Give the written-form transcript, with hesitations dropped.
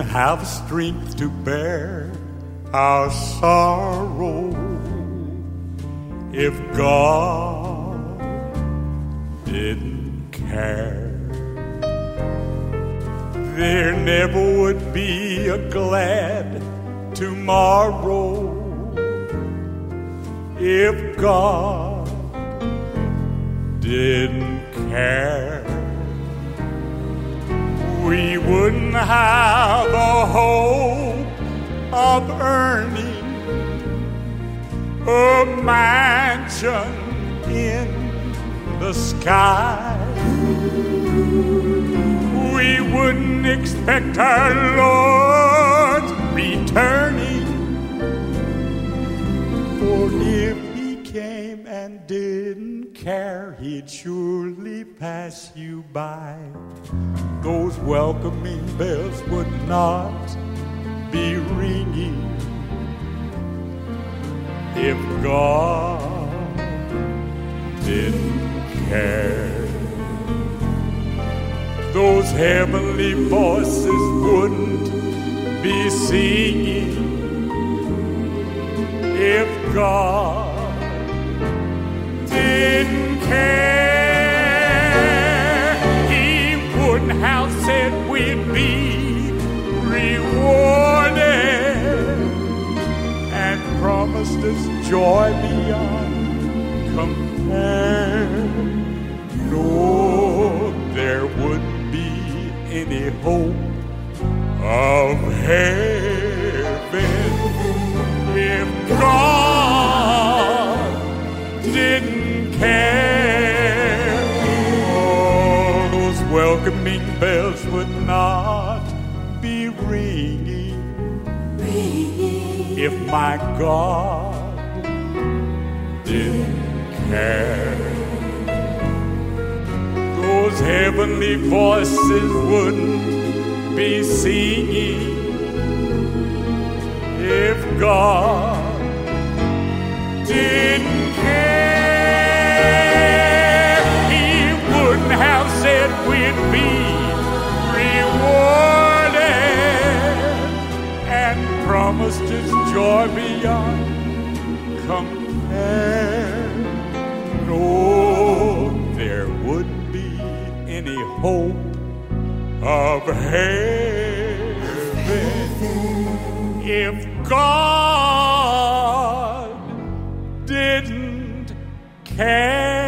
have strength to bear our sorrow if God didn't care. There never would be a glad tomorrow if God didn't care. We wouldn't have a hope of earning a mansion in the sky. We wouldn't expect our Lord returning, for if He came and didn't care, He'd surely pass you by. Those welcoming bells would not be ringing if God didn't care. Those heavenly voices wouldn't be singing if God didn't care. He wouldn't have said we'd be rewarded and promised us joy beyond compare. No, there wouldn't be any hope of heaven if God didn't care. All those welcoming bells would not be ringing if my God didn't care. Those heavenly voices wouldn't be singing if God didn't care. He wouldn't have said we'd be rewarded and promised His joy beyond compare. No, there wouldn't be any hope of heaven if God didn't care.